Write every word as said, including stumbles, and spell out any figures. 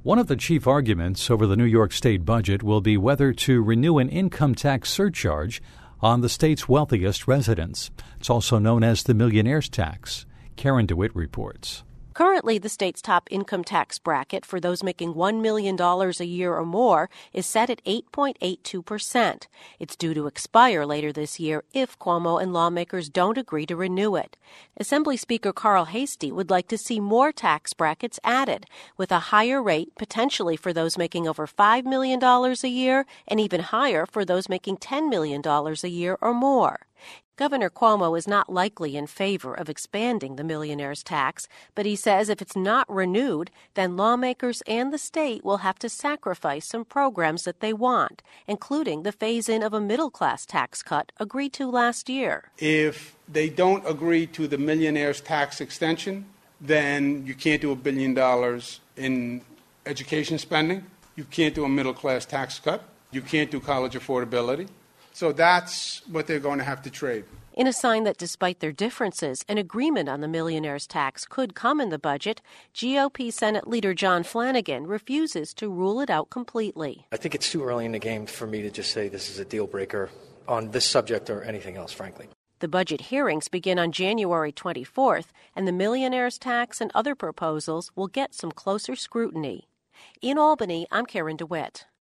One of the chief arguments over the New York State budget will be whether to renew an income tax surcharge on the state's wealthiest residents. It's also known as the millionaire's tax. Karen DeWitt reports. Currently, the state's top income tax bracket for those making one million dollars a year or more is set at eight point eight two percent. It's due to expire later this year if Cuomo and lawmakers don't agree to renew it. Assembly Speaker Carl Heastie would like to see more tax brackets added, with a higher rate potentially for those making over five million dollars a year and even higher for those making ten million dollars a year or more. Governor Cuomo is not likely in favor of expanding the millionaire's tax, but he says if it's not renewed, then lawmakers and the state will have to sacrifice some programs that they want, including the phase-in of a middle-class tax cut agreed to last year. If they don't agree to the millionaire's tax extension, then you can't do a billion dollars in education spending. You can't do a middle-class tax cut. You can't do college affordability. So that's what they're going to have to trade. In a sign that despite their differences, an agreement on the millionaire's tax could come in the budget, G O P Senate Leader John Flanagan refuses to rule it out completely. I think it's too early in the game for me to just say this is a deal breaker on this subject or anything else, frankly. The budget hearings begin on January twenty-fourth, and the millionaire's tax and other proposals will get some closer scrutiny. In Albany, I'm Karen DeWitt.